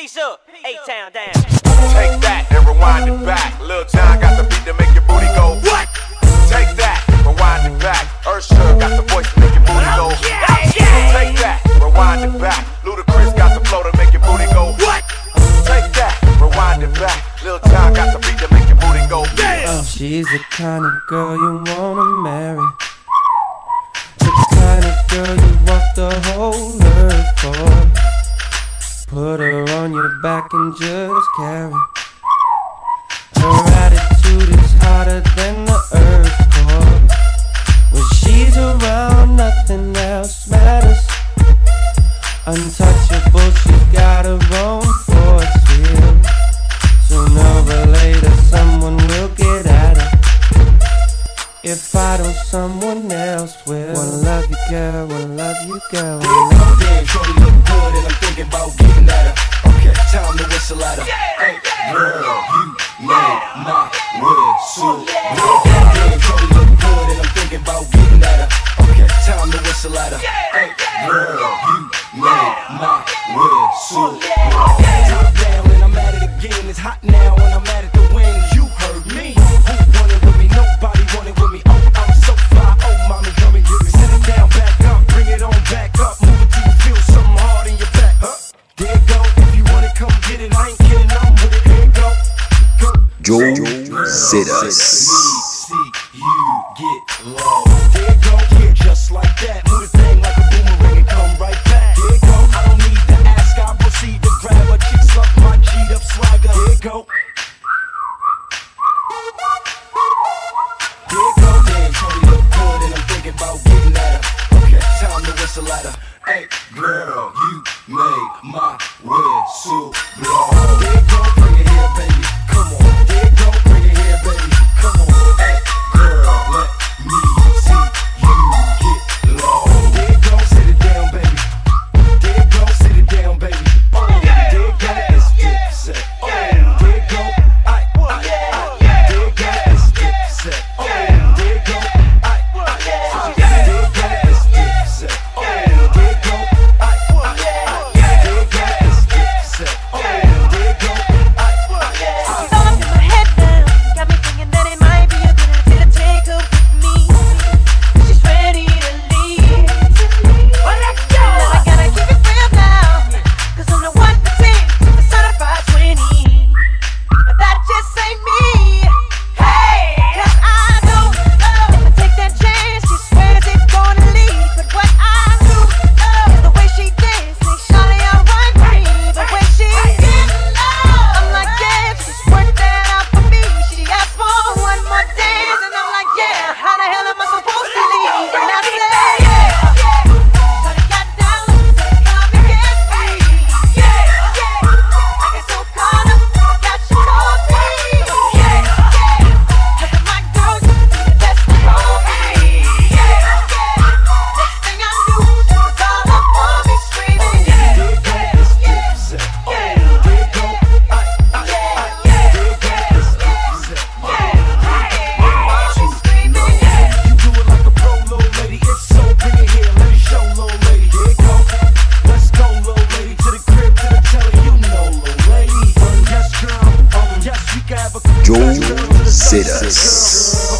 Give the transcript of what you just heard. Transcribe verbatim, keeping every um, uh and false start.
Peace up, A-Town down. Take that and rewind it back. Lil Jon got the beat to make your booty go. What? Take that, rewind it back. Usher got the voice to make your booty go. Take that, rewind it back. Ludacris got the flow to make your booty go. What? Take that, rewind it back. Lil Jon got the beat to make your booty go. Oh, she's the kind of girl you wanna marry. The kind of girl you walk the whole earth for. Put her on your back and just carry. Her attitude is hotter than the earth core. When she's around, nothing else matters. Untouchable, she's got her own force field. Sooner or later, someone will get at her. If I don't, someone else will. Wanna love you, girl, wanna love you, girl. Come in, shorty look good and I'm thinking about getting at her. Okay, time to whistle at her. Hey, girl, you made my whistle blow. Come in, shorty look good and I'm thinking about getting at her. Okay, time to whistle at her. Hey, girl, you made my whistle blow. Drop down and I'm at it again. It's hot now and I'm at it to win. You heard me. Who wanted with me? Nobody wanted with me. Oh, I'm so fly. Oh, mommy, come and get me. Sit it down, back up, bring it on back up. Move it till you feel something hard in your back. Huh? There you go. If you want it, come get it. I ain't kidding. I'm with it. There you go. Go. Joe Zedas. See you get low. There you go. Yeah, just like that. Move the thing like a boomerang and come right back. There you go. I don't need to ask. I proceed to grab her. Chicks love my G'd up swagger. There you go. There you go. Damn, Tony look good and I'm thinking about getting at her. Okay, time to whistle at her. Hey, girl, you made my whistle blow. There you go, bring it here, baby. Come on. There you go, bring it here, baby. Come on. Hey, girl, let me see you get low. There you go, sit it down, baby. There you go, sit it down, baby. Oh, there you go, it's Dipset. Oh, there you go, I, I, I. There you go, it's Dipset. Oh, there you go, I, I, I. There you go, it's Dipset. Oh, there you go, I, I, I. There you go, it's Dipset. Oh, there you go, I, I, I. So I put my head down, got me thinking that it might be a good idea to take her with me. She's ready to leave. Well, let's go. But I gotta keep it real now, 'cause I'm the one that takes the certified twenty. But that just ain't me. Hey, 'cause I don't know if I take that chance, she swears it's gonna leave. But what I do know is the way she dances, shawty, I want me. The way she gets low, I'm like, yeah, just work that out for me. She asked for one more dance, and I'm like, yeah, how the hell am I supposed to leave? And I said, yeah, yeah. Shawty got down, said, come and get me. Yeah, yeah. I get so caught up, forgot she called me. Yeah, yeah. Having my girl, you do the best for me. Yeah, yeah. Next thing I knew, she was all up on me screaming. There you go, it's Dipset. Oh, there you go, I, I, I. There you go, it's Dipset. Oh, you do it like a pro, little lady. If so, bring it here, let it show, little lady. There you go. Let's go, little lady, to the crib, to the telly, you know, little lady. Um, yes, girl. Um, yes, we can have a Joe Zedas.